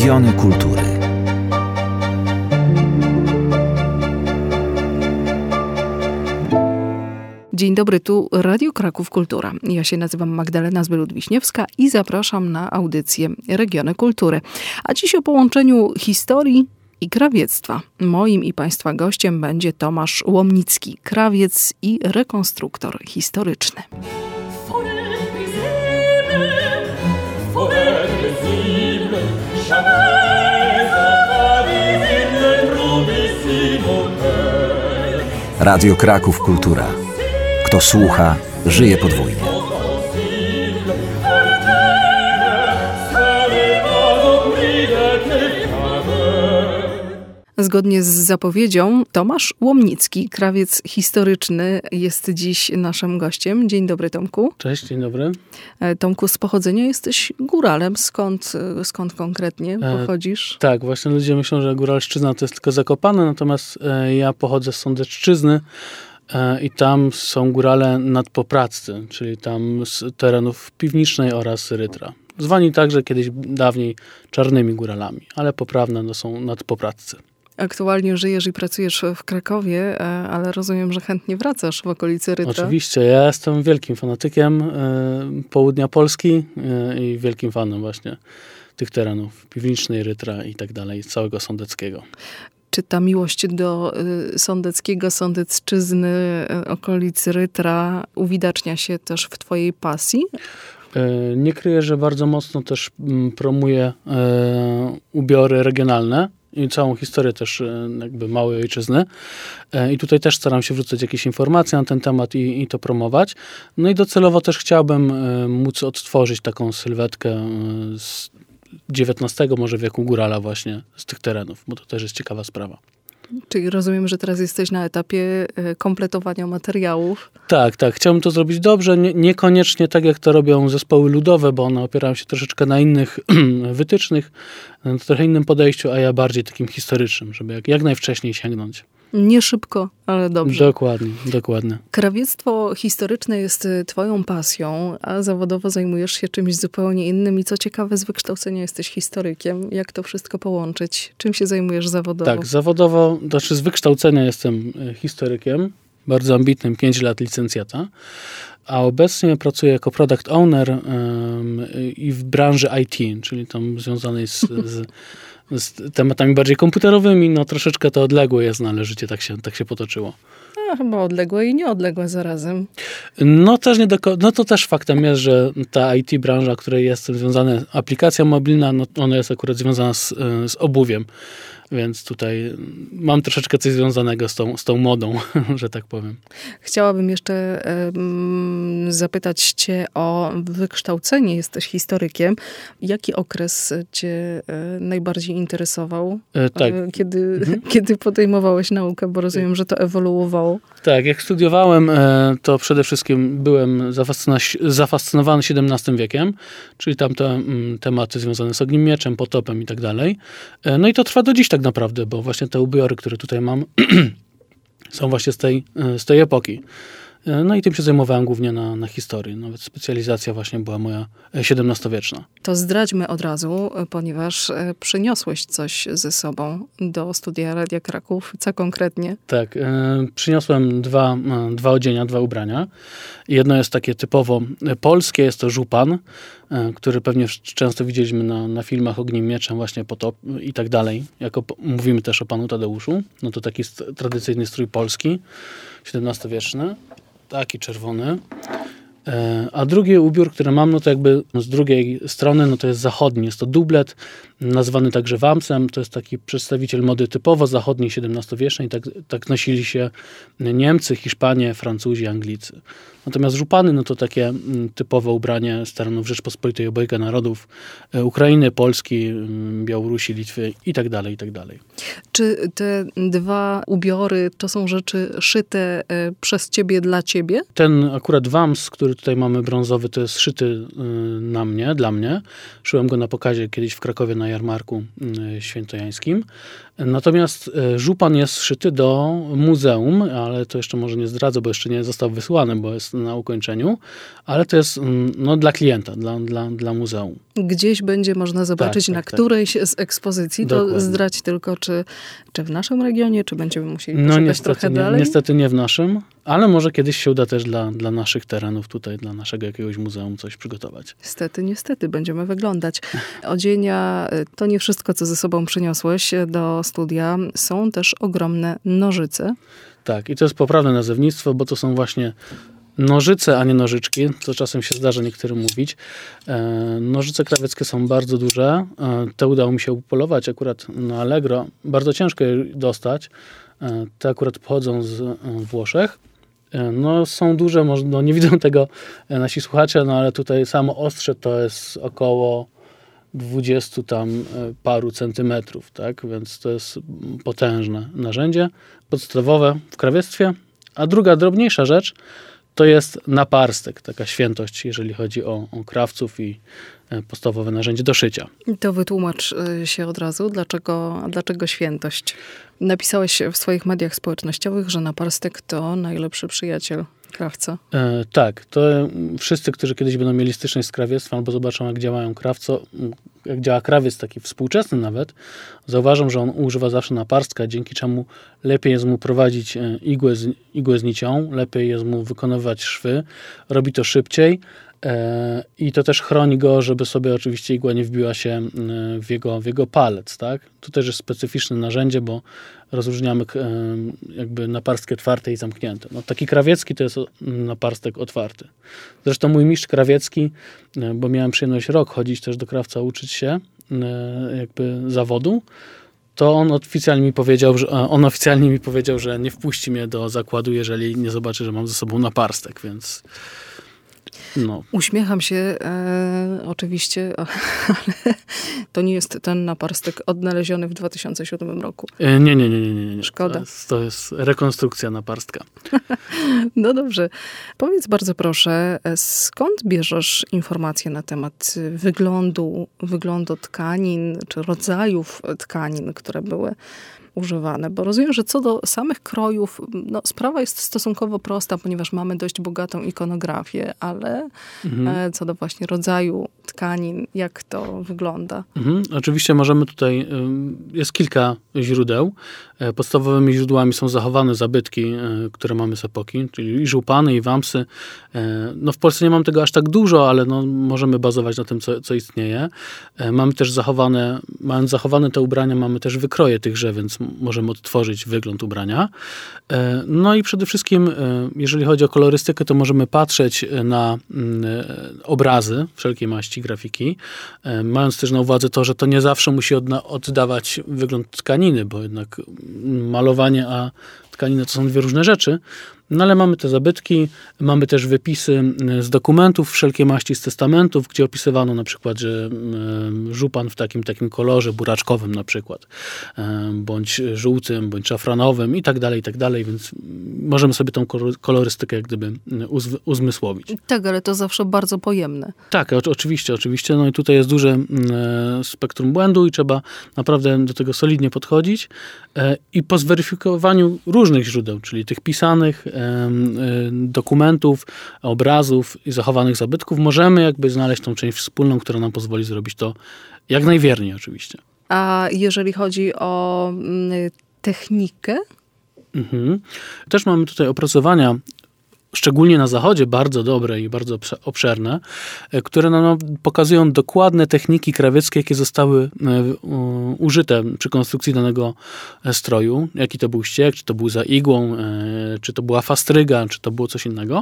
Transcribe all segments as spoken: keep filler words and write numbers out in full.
Regiony kultury. Dzień dobry, tu Radio Kraków Kultura. Ja się nazywam Magdalena Zbylut-Wiśniewska i zapraszam na audycję Regiony Kultury. A dziś o połączeniu historii i krawiectwa. Moim i Państwa gościem będzie Tomasz Łomnicki, krawiec i rekonstruktor historyczny. Radio Kraków Kultura. Kto słucha, żyje podwójnie. Zgodnie z zapowiedzią, Tomasz Łomnicki, krawiec historyczny, jest dziś naszym gościem. Dzień dobry, Tomku. Cześć, dzień dobry. Tomku, z pochodzenia jesteś góralem. Skąd, skąd konkretnie pochodzisz? E, tak, właśnie ludzie myślą, że Góralszczyzna to jest tylko Zakopane, natomiast e, ja pochodzę z Sądecczyzny e, i tam są górale nadpopraccy, czyli tam z terenów Piwnicznej oraz Rytra. Zwani także kiedyś dawniej czarnymi góralami, ale poprawne to są nadpopraccy. Aktualnie żyjesz i pracujesz w Krakowie, ale rozumiem, że chętnie wracasz w okolicy Rytra. Oczywiście, ja jestem wielkim fanatykiem y, południa Polski y, i wielkim fanem właśnie tych terenów Piwnicznej, Rytra i tak dalej, całego Sądeckiego. Czy ta miłość do y, Sądeckiego, Sądecczyzny, y, okolic Rytra uwidacznia się też w twojej pasji? Y, nie kryję, że bardzo mocno też y, promuję y, ubiory regionalne i całą historię też jakby małej ojczyzny. I tutaj też staram się wrzucać jakieś informacje na ten temat i, i to promować. No i docelowo też chciałbym móc odtworzyć taką sylwetkę z dziewiętnastego może wieku górala właśnie z tych terenów, bo to też jest ciekawa sprawa. Czyli rozumiem, że teraz jesteś na etapie kompletowania materiałów. Tak, tak. Chciałbym to zrobić dobrze. Nie, niekoniecznie tak, jak to robią zespoły ludowe, bo one opierają się troszeczkę na innych wytycznych, na trochę innym podejściu, a ja bardziej takim historycznym, żeby jak, jak najwcześniej sięgnąć. Nie szybko, ale dobrze. Dokładnie, dokładnie. Krawiectwo historyczne jest twoją pasją, a zawodowo zajmujesz się czymś zupełnie innym. I co ciekawe, z wykształcenia jesteś historykiem. Jak to wszystko połączyć? Czym się zajmujesz zawodowo? Tak, zawodowo, znaczy z wykształcenia jestem historykiem, bardzo ambitnym, pięć lat licencjata, a obecnie pracuję jako product owner um, i w branży I T, czyli tam związanej z... z z tematami bardziej komputerowymi, no troszeczkę to odległe jest, no ale życie tak się, tak się potoczyło. A, chyba odległe i nieodległe zarazem. No, też nie do, no to też faktem jest, że ta I T branża, w której jestem związana, aplikacja mobilna, no ona jest akurat związana z, z obuwiem. Więc tutaj mam troszeczkę coś związanego z tą, z tą modą, że tak powiem. Chciałabym jeszcze um, zapytać cię o wykształcenie. Jesteś historykiem. Jaki okres cię e, najbardziej interesował? E, tak. E, kiedy, mhm. kiedy podejmowałeś naukę? Bo rozumiem, że to ewoluowało. Tak, jak studiowałem, e, to przede wszystkim byłem zafascynowa- zafascynowany siedemnastym wiekiem, czyli tam te m, tematy związane z ogniem mieczem, potopem i tak dalej. E, no i to trwa do dziś tak naprawdę, bo właśnie te ubiory, które tutaj mam, są właśnie z tej, z tej epoki. No i tym się zajmowałem głównie na, na historii. Nawet specjalizacja właśnie była moja siedemnastowieczna. To zdradźmy od razu, ponieważ przyniosłeś coś ze sobą do studia Radia Kraków. Co konkretnie? Tak, e, przyniosłem dwa, dwa odzienia, dwa ubrania. Jedno jest takie typowo polskie, jest to żupan, e, który pewnie często widzieliśmy na, na filmach Ogniem Mieczem, właśnie Potop i tak dalej. Jako mówimy też o panu Tadeuszu. No to taki st- tradycyjny strój polski, siedemnastowieczny. Taki czerwony. A drugi ubiór, który mam, no to jakby z drugiej strony, no to jest zachodni. Jest to dublet, nazwany także wamsem. To jest taki przedstawiciel mody typowo zachodniej, siedemnastowiecznej. Tak, tak nosili się Niemcy, Hiszpanie, Francuzi, Anglicy. Natomiast żupany, no to takie typowe ubranie z terenów Rzeczpospolitej obojga narodów, Ukrainy, Polski, Białorusi, Litwy i tak dalej, i tak dalej. Czy te dwa ubiory to są rzeczy szyte przez ciebie dla ciebie? Ten akurat wams, który tutaj mamy brązowy, to jest szyty na mnie, dla mnie. Szyłem go na pokazie kiedyś w Krakowie na na jarmarku świętojańskim. Natomiast żupan jest szyty do muzeum, ale to jeszcze może nie zdradzę, bo jeszcze nie został wysłany, bo jest na ukończeniu, ale to jest no, dla klienta, dla, dla, dla muzeum. Gdzieś będzie można zobaczyć tak, na tak, którejś z ekspozycji. To Dokładnie. Zdradź tylko, czy, czy w naszym regionie, czy będziemy musieli No poszukać niestety trochę nie, dalej? niestety nie w naszym, ale może kiedyś się uda też dla, dla naszych terenów tutaj, dla naszego jakiegoś muzeum coś przygotować. Niestety, niestety, będziemy wyglądać. Odzienia to nie wszystko, co ze sobą przyniosłeś do studia. Są też ogromne nożyce. Tak, i to jest poprawne nazewnictwo, bo to są właśnie nożyce, a nie nożyczki, co czasem się zdarza niektórym mówić. E, nożyce krawieckie są bardzo duże. E, te udało mi się upolować akurat na Allegro. Bardzo ciężko je dostać. E, te akurat pochodzą z e, Włoszech. E, no są duże, może, no, nie widzą tego e, nasi słuchacze, no ale tutaj samo ostrze to jest około dwudziestu tam e, paru centymetrów, tak? Więc to jest potężne narzędzie podstawowe w krawiectwie. A druga, drobniejsza rzecz to jest naparstek, taka świętość, jeżeli chodzi o, o krawców i podstawowe narzędzie do szycia. To wytłumacz się od razu, dlaczego, dlaczego świętość. Napisałeś w swoich mediach społecznościowych, że naparstek to najlepszy przyjaciel krawca. E, tak, to wszyscy, którzy kiedyś będą mieli styczność z krawiectwem albo zobaczą, jak działają krawco, jak działa krawiec taki współczesny nawet, zauważą, że on używa zawsze naparstka, dzięki czemu lepiej jest mu prowadzić igłę z, igłę z nicią, lepiej jest mu wykonywać szwy, robi to szybciej e, i to też chroni go, żeby sobie oczywiście igła nie wbiła się w jego, w jego palec, tak? To też jest specyficzne narzędzie, bo rozróżniamy e, jakby naparstki otwarte i zamknięte. No, taki krawiecki to jest naparstek otwarty. Zresztą mój mistrz krawiecki, e, bo miałem przyjemność rok chodzić też do krawca, uczyć się e, jakby zawodu, to on oficjalnie mi powiedział, że on oficjalnie mi powiedział, że nie wpuści mnie do zakładu, jeżeli nie zobaczy, że mam ze sobą naparstek, więc no. Uśmiecham się e, oczywiście, ale to nie jest ten naparstek odnaleziony w dwa tysiące siódmym roku. E, nie, nie, nie, nie, nie, nie. Szkoda. To jest, to jest rekonstrukcja naparstka. No dobrze. Powiedz bardzo proszę, skąd bierzesz informacje na temat wyglądu, wyglądu tkanin, czy rodzajów tkanin, które były używane? Bo rozumiem, że co do samych krojów, no, sprawa jest stosunkowo prosta, ponieważ mamy dość bogatą ikonografię, ale mhm. co do właśnie rodzaju tkanin, jak to wygląda? Mhm. Oczywiście możemy tutaj, jest kilka źródeł. Podstawowymi źródłami są zachowane zabytki, które mamy z epoki, czyli i żupany, i wamsy. No w Polsce nie mam tego aż tak dużo, ale no możemy bazować na tym, co, co istnieje. Mamy też zachowane, mając zachowane te ubrania, mamy też wykroje tychże, więc możemy odtworzyć wygląd ubrania. No i przede wszystkim, jeżeli chodzi o kolorystykę, to możemy patrzeć na obrazy wszelkiej maści grafiki, mając też na uwadze to, że to nie zawsze musi oddawać wygląd tkaniny, bo jednak malowanie a tkanina to są dwie różne rzeczy. No ale mamy te zabytki, mamy też wypisy z dokumentów wszelkiej maści, z testamentów, gdzie opisywano na przykład, że żupan w takim takim kolorze buraczkowym na przykład, bądź żółtym, bądź szafranowym i tak dalej, i tak dalej, więc możemy sobie tą kolorystykę jak gdyby uz- uzmysłowić. Tak, ale to zawsze bardzo pojemne. Tak, o- oczywiście, oczywiście. No i tutaj jest duże e, spektrum błędu i trzeba naprawdę do tego solidnie podchodzić e, i po zweryfikowaniu różnych źródeł, czyli tych pisanych, dokumentów, obrazów i zachowanych zabytków, możemy jakby znaleźć tą część wspólną, która nam pozwoli zrobić to jak najwierniej oczywiście. A jeżeli chodzi o technikę? Mhm. Też mamy tutaj opracowania, szczególnie na zachodzie, bardzo dobre i bardzo obszerne, które nam pokazują dokładne techniki krawieckie, jakie zostały użyte przy konstrukcji danego stroju. Jaki to był ścieg, czy to był za igłą, czy to była fastryga, czy to było coś innego.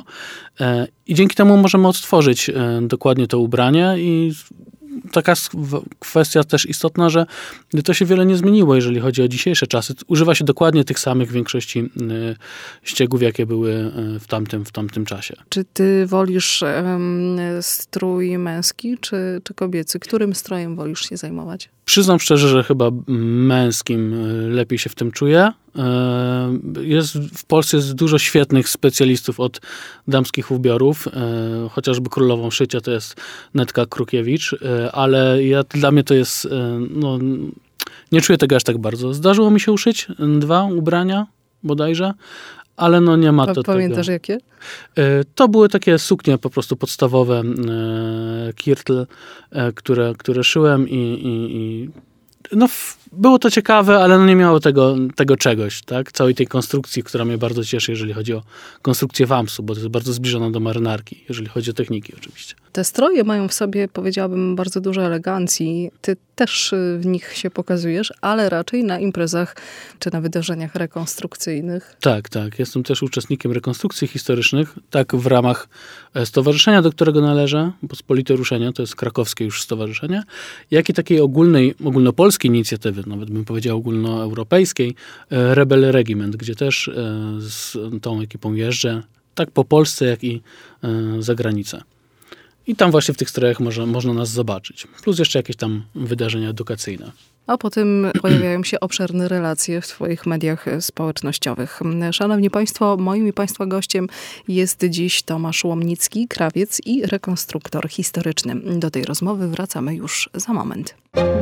I dzięki temu możemy odtworzyć dokładnie to ubranie i taka kwestia też istotna, że to się wiele nie zmieniło, jeżeli chodzi o dzisiejsze czasy. Używa się dokładnie tych samych w większości ściegów, jakie były w tamtym, w tamtym czasie. Czy ty wolisz um, strój męski czy, czy kobiecy? Którym strojem wolisz się zajmować? Przyznam szczerze, że chyba męskim lepiej się w tym czuję. Jest, w Polsce jest dużo świetnych specjalistów od damskich ubiorów. Chociażby królową szycia to jest Netka Krukiewicz, ale ja, dla mnie to jest... No, nie czuję tego aż tak bardzo. Zdarzyło mi się uszyć dwa ubrania bodajże, ale no nie ma to Pamiętasz tego. jakie? To były takie suknie po prostu podstawowe, kirtl, które, które szyłem i, i, i no, było to ciekawe, ale no nie miało tego, tego czegoś, tak? Całej tej konstrukcji, która mnie bardzo cieszy, jeżeli chodzi o konstrukcję wamsu, bo to jest bardzo zbliżona do marynarki, jeżeli chodzi o techniki oczywiście. Te stroje mają w sobie, powiedziałabym, bardzo dużo elegancji. Ty też w nich się pokazujesz, ale raczej na imprezach czy na wydarzeniach rekonstrukcyjnych. Tak, tak. Jestem też uczestnikiem rekonstrukcji historycznych, tak w ramach stowarzyszenia, do którego należę, Pospolite Ruszenie, to jest krakowskie już stowarzyszenie, jak i takiej ogólnej, ogólnopolskiej inicjatywy, nawet bym powiedział ogólnoeuropejskiej, Rebel Regiment, gdzie też z tą ekipą jeżdżę, tak po Polsce, jak i za granicę. I tam właśnie w tych strojach można, można nas zobaczyć. Plus jeszcze jakieś tam wydarzenia edukacyjne. A potem pojawiają się obszerne relacje w twoich mediach społecznościowych. Szanowni Państwo, moim i Państwa gościem jest dziś Tomasz Łomnicki, krawiec i rekonstruktor historyczny. Do tej rozmowy wracamy już za moment.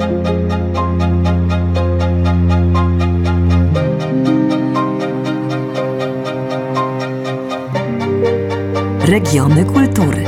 Regiony kultury.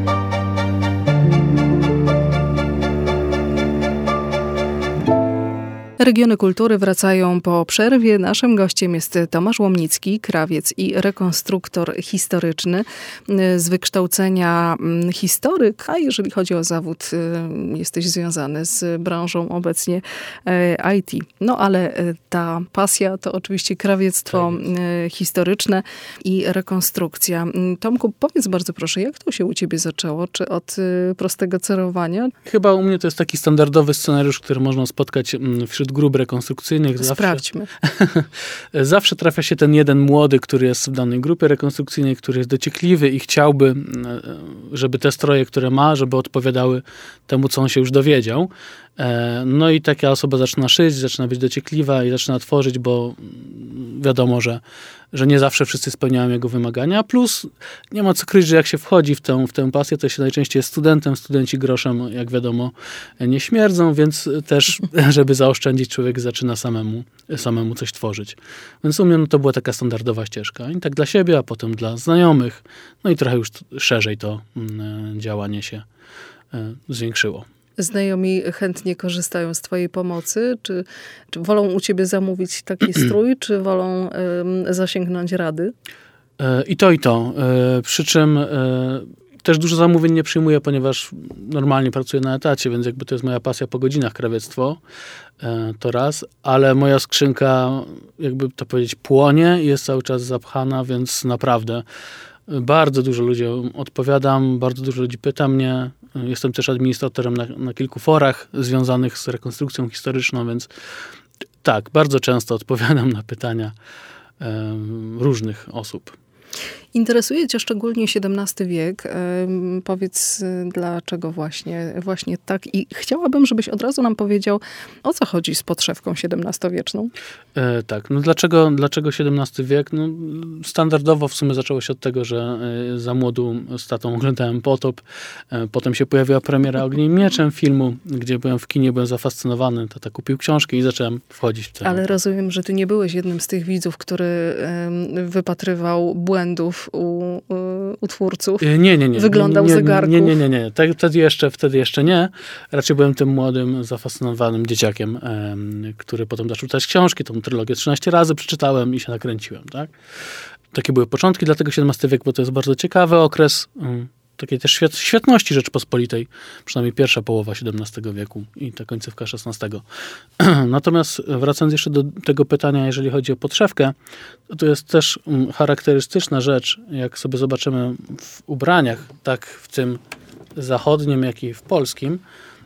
Regiony kultury wracają po przerwie. Naszym gościem jest Tomasz Łomnicki, krawiec i rekonstruktor historyczny z wykształcenia historyk, a jeżeli chodzi o zawód, jesteś związany z branżą obecnie I T. No ale ta pasja to oczywiście krawiectwo tak. historyczne i rekonstrukcja. Tomku, powiedz bardzo proszę, jak to się u ciebie zaczęło? Czy od prostego cerowania? Chyba u mnie to jest taki standardowy scenariusz, który można spotkać wśród grup rekonstrukcyjnych. Sprawdźmy. Zawsze, zawsze trafia się ten jeden młody, który jest w danej grupie rekonstrukcyjnej, który jest dociekliwy i chciałby, żeby te stroje, które ma, żeby odpowiadały temu, co on się już dowiedział. No i taka osoba zaczyna szyć, zaczyna być dociekliwa i zaczyna tworzyć, bo wiadomo, że, że nie zawsze wszyscy spełniają jego wymagania. Plus nie ma co kryć, że jak się wchodzi w tę, w tę pasję, to się najczęściej jest studentem. Studenci groszem, jak wiadomo, nie śmierdzą, więc też, żeby zaoszczędzić, człowiek zaczyna samemu, samemu coś tworzyć. Więc u mnie no, to była taka standardowa ścieżka. I tak dla siebie, a potem dla znajomych. No i trochę już szerzej to mm, działanie się y, zwiększyło. Znajomi chętnie korzystają z twojej pomocy? Czy, czy wolą u ciebie zamówić taki strój, czy wolą y, zasięgnąć rady? I to, i to. Przy czym też dużo zamówień nie przyjmuję, ponieważ normalnie pracuję na etacie, więc jakby to jest moja pasja po godzinach, krawiectwo. To raz, ale moja skrzynka, jakby to powiedzieć, płonie i jest cały czas zapchana, więc naprawdę bardzo dużo ludziom odpowiadam, bardzo dużo ludzi pyta mnie. Jestem też administratorem na, na kilku forach związanych z rekonstrukcją historyczną, więc tak, bardzo często odpowiadam na pytania um, różnych osób. Interesuje cię szczególnie siedemnasty wiek. Powiedz, dlaczego właśnie, właśnie tak. I chciałabym, żebyś od razu nam powiedział, o co chodzi z podszewką siedemnastowieczną. E, tak, no dlaczego, dlaczego siedemnasty wiek? No, standardowo w sumie zaczęło się od tego, że za młodu z tatą oglądałem Potop. E, potem się pojawiła premiera Ogniem i Mieczem filmu, gdzie byłem w kinie, byłem zafascynowany. Tata kupił książkę i zacząłem wchodzić w ten. Ale rozumiem, że ty nie byłeś jednym z tych widzów, który um, wypatrywał błędów u, u, u twórców. Nie, nie, nie. Wyglądał nie, nie, zegarków. Nie, nie, nie, nie. Wtedy jeszcze, wtedy jeszcze nie. Raczej byłem tym młodym, zafascynowanym dzieciakiem, um, który potem zaczął czytać książki. Tą trylogię trzynaście razy przeczytałem i się nakręciłem, tak? Takie były początki, dlatego siedemnasty wiek, bo to jest bardzo ciekawy okres um, takiej też świet, świetności Rzeczypospolitej. Przynajmniej pierwsza połowa siedemnastego wieku i ta końcówka szesnastego. Natomiast wracając jeszcze do tego pytania, jeżeli chodzi o podszewkę, to, to jest też um, charakterystyczna rzecz, jak sobie zobaczymy w ubraniach, tak w tym zachodnim, jak i w polskim,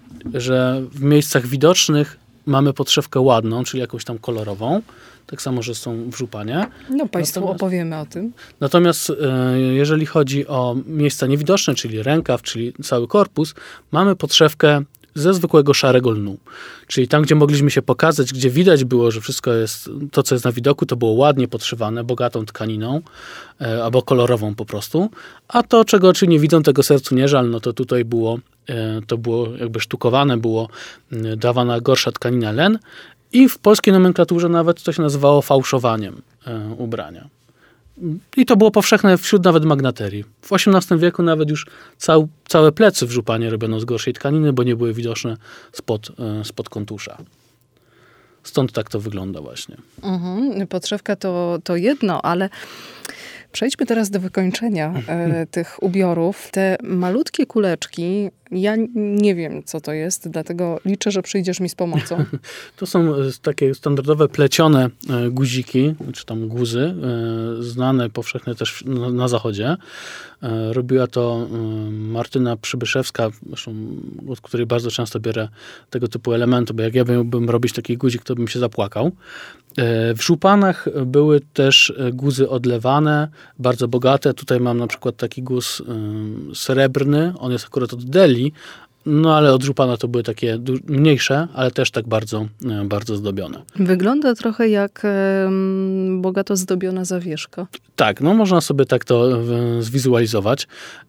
że w miejscach widocznych mamy podszewkę ładną, czyli jakąś tam kolorową. Tak samo, że są w żupanie. No Państwu natomiast, opowiemy o tym. Natomiast e, jeżeli chodzi o miejsca niewidoczne, czyli rękaw, czyli cały korpus, mamy podszewkę ze zwykłego szarego lnu. Czyli tam, gdzie mogliśmy się pokazać, gdzie widać było, że wszystko jest, to co jest na widoku, to było ładnie podszywane, bogatą tkaniną, e, albo kolorową po prostu. A to, czego oczy nie widzą, tego sercu nie żal, no to tutaj było, e, to było jakby sztukowane, było e, dawana gorsza tkanina len. I w polskiej nomenklaturze nawet to się nazywało fałszowaniem e, ubrania. I to było powszechne wśród nawet magnaterii. W osiemnastym wieku nawet już cał, całe plecy w żupanie robiono z gorszej tkaniny, bo nie były widoczne spod, spod kontusza. Stąd tak to wygląda właśnie. Mhm. Podszewka to, to jedno, ale przejdźmy teraz do wykończenia e, tych ubiorów. Te malutkie kuleczki, ja nie wiem, co to jest, dlatego liczę, że przyjdziesz mi z pomocą. To są takie standardowe plecione guziki, czy tam guzy, znane powszechnie też na, na zachodzie. Robiła to Martyna Przybyszewska, zresztą, od której bardzo często biorę tego typu elementy, bo jak ja miałbym robić taki guzik, to bym się zapłakał. W żupanach były też guzy odlewane, bardzo bogate. Tutaj mam na przykład taki guz srebrny, on jest akurat od Deli, no ale od żupana to były takie mniejsze, ale też tak bardzo, bardzo zdobione. Wygląda trochę jak um, bogato zdobiona zawieszka. Tak, no można sobie tak to zwizualizować.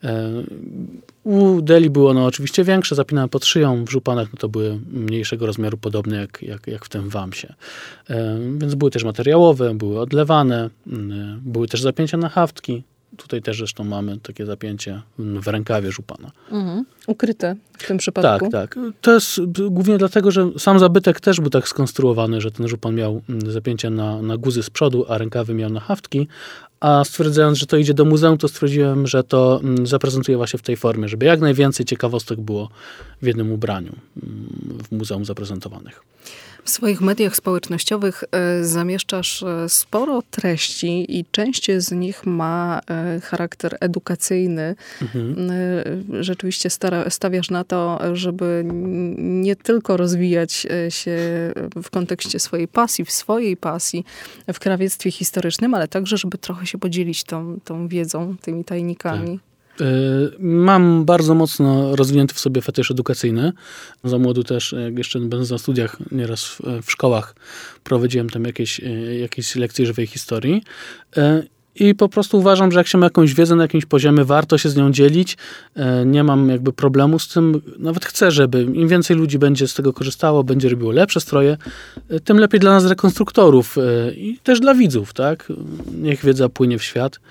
U Deli było ono oczywiście większe, zapinane pod szyją, w żupanach no to były mniejszego rozmiaru, podobne jak, jak, jak w tym wamsie. Więc były też materiałowe, były odlewane, były też zapięcia na haftki. Tutaj też zresztą mamy takie zapięcie w rękawie żupana. Mhm. Ukryte w tym przypadku. Tak, tak. To jest głównie dlatego, że sam zabytek też był tak skonstruowany, że ten żupan miał zapięcie na, na guzy z przodu, a rękawy miał na haftki. A stwierdzając, że to idzie do muzeum, to stwierdziłem, że to zaprezentuję właśnie w tej formie, żeby jak najwięcej ciekawostek było w jednym ubraniu w muzeum zaprezentowanych. W swoich mediach społecznościowych y, zamieszczasz y, sporo treści i część z nich ma y, charakter edukacyjny. Mhm. Y, rzeczywiście stara, stawiasz na to, żeby nie tylko rozwijać się w kontekście swojej pasji, w swojej pasji w krawiectwie historycznym, ale także, żeby trochę się podzielić tą, tą wiedzą, tymi tajnikami. Tak. Mam bardzo mocno rozwinięty w sobie fetysz edukacyjny. Za młodu też, jak jeszcze będąc na studiach, nieraz w, w szkołach prowadziłem tam jakieś, jakieś lekcje żywej historii. I po prostu uważam, że jak się ma jakąś wiedzę na jakimś poziomie, warto się z nią dzielić. Nie mam jakby problemu z tym. Nawet chcę, żeby im więcej ludzi będzie z tego korzystało, będzie robiło lepsze stroje, tym lepiej dla nas rekonstruktorów i też dla widzów, tak? Niech wiedza płynie w świat.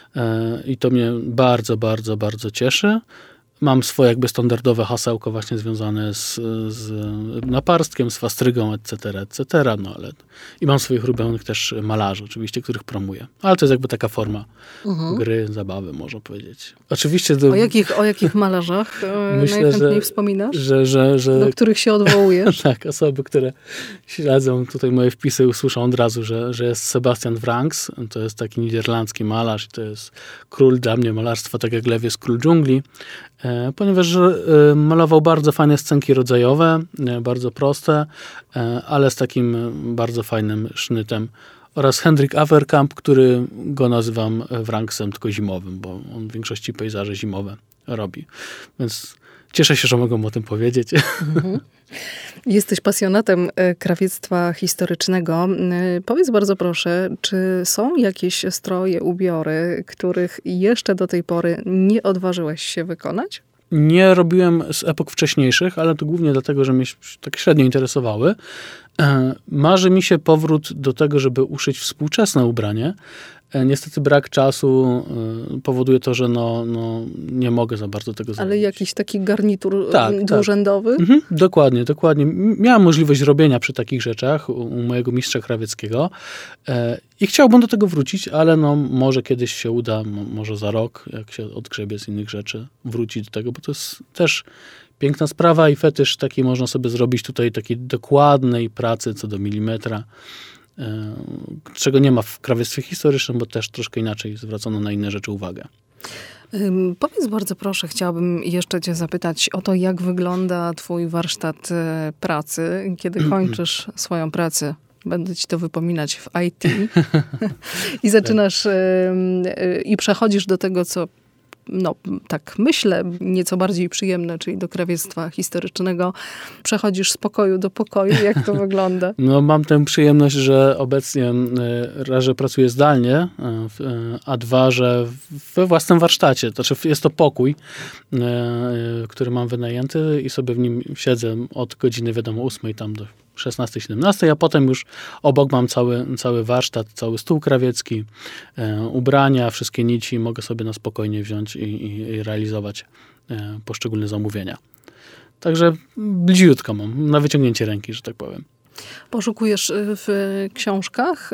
I to mnie bardzo, bardzo, bardzo cieszy. Mam swoje jakby standardowe hasełko właśnie związane z, z naparstkiem, z fastrygą, et cetera, et cetera. No ale i mam swoich ulubionych też malarzy, oczywiście, których promuję. Ale to jest jakby taka forma mhm. gry, zabawy, można powiedzieć. Oczywiście... Do... O, jakich, o jakich malarzach myślę, najchętniej że, wspominasz? Że, że, że... Do których się odwołujesz? Tak, osoby, które śledzą tutaj moje wpisy, usłyszą od razu, że, że jest Sebastian Wrangs. To jest taki niderlandzki malarz i to jest król dla mnie malarstwa, tak jak Lew jest król dżungli. Ponieważ malował bardzo fajne scenki rodzajowe, bardzo proste, ale z takim bardzo fajnym sznytem. Oraz Hendrik Averkamp, który go nazywam Wrangsem, tylko zimowym, bo on w większości pejzaże zimowe robi. Więc cieszę się, że mogę o tym powiedzieć. Mhm. Jesteś pasjonatem krawiectwa historycznego. Powiedz bardzo proszę, czy są jakieś stroje, ubiory, których jeszcze do tej pory nie odważyłeś się wykonać? Nie robiłem z epok wcześniejszych, ale to głównie dlatego, że mnie tak średnio interesowały. Marzy mi się powrót do tego, żeby uszyć współczesne ubranie. Niestety brak czasu powoduje to, że no, no, nie mogę za bardzo tego zrobić. Ale jakiś taki garnitur tak, dwurzędowy? Tak. Mhm, dokładnie, dokładnie. Miałem możliwość robienia przy takich rzeczach u, u mojego mistrza krawieckiego i chciałbym do tego wrócić, ale no, może kiedyś się uda, może za rok, jak się odgrzebie z innych rzeczy, wrócić do tego, bo to jest też piękna sprawa i fetysz taki można sobie zrobić tutaj takiej dokładnej pracy co do milimetra, czego nie ma w krawiectwie historycznym, bo też troszkę inaczej zwracono na inne rzeczy uwagę. Powiedz bardzo proszę, chciałabym jeszcze cię zapytać o to, jak wygląda twój warsztat pracy, kiedy kończysz swoją pracę. Będę ci to wypominać w I T. I zaczynasz i przechodzisz do tego, co no tak myślę, nieco bardziej przyjemne, czyli do krawiectwa historycznego, przechodzisz z pokoju do pokoju. Jak to wygląda? No mam tę przyjemność, że obecnie raz, że pracuję zdalnie, a dwa, że we własnym warsztacie. To znaczy jest to pokój, który mam wynajęty i sobie w nim siedzę od godziny, wiadomo, ósmej tam do szesnastej, siedemnastej, a potem już obok mam cały, cały warsztat, cały stół krawiecki, e, ubrania, wszystkie nici mogę sobie na spokojnie wziąć i, i, i realizować e, poszczególne zamówienia. Także bliziutko mam, na wyciągnięcie ręki, że tak powiem. Poszukujesz w książkach,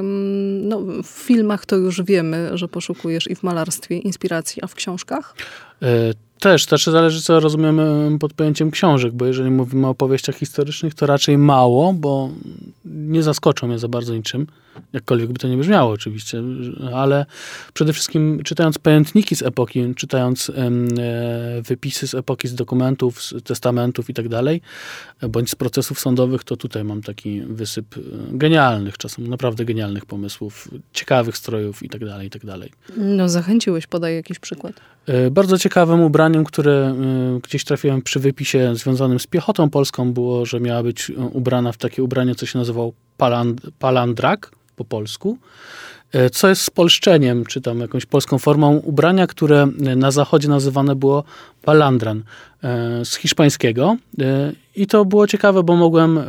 no w filmach to już wiemy, że poszukujesz i w malarstwie inspiracji, a w książkach? E, Też, to znaczy zależy, co rozumiemy pod pojęciem książek, bo jeżeli mówimy o opowieściach historycznych, to raczej mało, bo nie zaskoczą mnie za bardzo niczym, jakkolwiek by to nie brzmiało oczywiście, ale przede wszystkim czytając pamiętniki z epoki, czytając e, wypisy z epoki, z dokumentów, z testamentów i tak dalej, bądź z procesów sądowych, to tutaj mam taki wysyp genialnych, czasem naprawdę genialnych pomysłów, ciekawych strojów i tak dalej, i tak dalej. No zachęciłeś, podaj jakiś przykład. Bardzo ciekawym ubraniem, które gdzieś trafiłem przy wypisie związanym z piechotą polską, było, że miała być ubrana w takie ubranie, co się nazywał paland, palandrak po polsku, co jest spolszczeniem, czy tam jakąś polską formą ubrania, które na zachodzie nazywane było palandran z hiszpańskiego. I to było ciekawe, bo mogłem,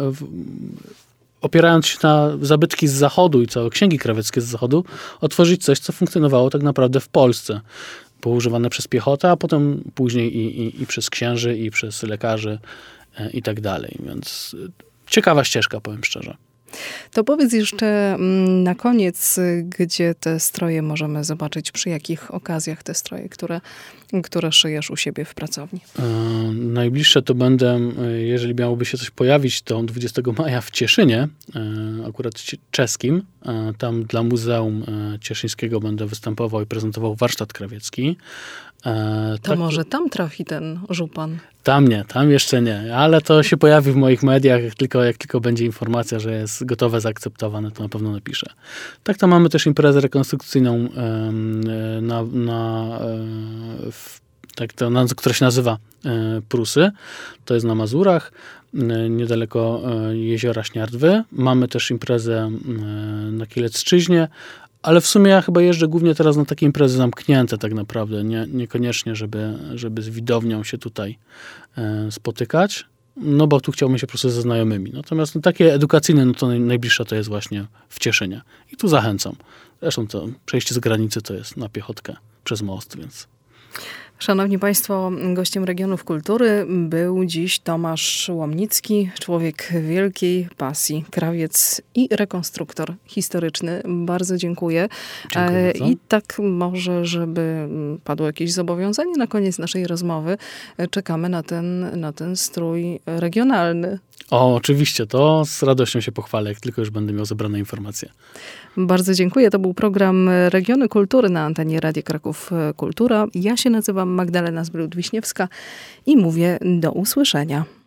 opierając się na zabytki z zachodu i całe księgi krawieckie z zachodu, otworzyć coś, co funkcjonowało tak naprawdę w Polsce. Było używane przez piechotę, a potem później i, i, i przez księży, i przez lekarzy e, i tak dalej. Więc ciekawa ścieżka, powiem szczerze. To powiedz jeszcze na koniec, gdzie te stroje możemy zobaczyć, przy jakich okazjach te stroje, które, które szyjesz u siebie w pracowni? E, najbliższe to będę, jeżeli miałoby się coś pojawić, to dwudziestego maja w Cieszynie, e, akurat czeskim. E, tam dla Muzeum Cieszyńskiego będę występował i prezentował warsztat krawiecki. E, to tak, może tam trafi ten żupan? Tam nie, tam jeszcze nie, ale to się pojawi w moich mediach, jak tylko, jak tylko będzie informacja, że jest gotowe, zaakceptowane, to na pewno napiszę. Tak, to mamy też imprezę rekonstrukcyjną, na, na, w, tak to, na, która się nazywa Prusy. To jest na Mazurach, niedaleko jeziora Śniardwy. Mamy też imprezę na Kielecczyźnie, ale w sumie ja chyba jeżdżę głównie teraz na takie imprezy zamknięte tak naprawdę. Nie, niekoniecznie, żeby, żeby z widownią się tutaj e, spotykać. No bo tu chciałbym się po prostu ze znajomymi. Natomiast no, takie edukacyjne, no to naj, najbliższe to jest właśnie w Cieszynie. I tu zachęcam. Zresztą to przejście z granicy to jest na piechotkę przez most, więc... Szanowni Państwo, gościem Regionów Kultury był dziś Tomasz Łomnicki, człowiek wielkiej pasji, krawiec i rekonstruktor historyczny. Bardzo dziękuję. Dziękuję bardzo. I tak może, żeby padło jakieś zobowiązanie na koniec naszej rozmowy, czekamy na ten, na ten strój regionalny. O, oczywiście, to z radością się pochwalę, jak tylko już będę miał zebrane informacje. Bardzo dziękuję. To był program Regiony Kultury na antenie Radia Kraków Kultura. Ja się nazywam Magdalena Zbród-Wiśniewska i mówię do usłyszenia.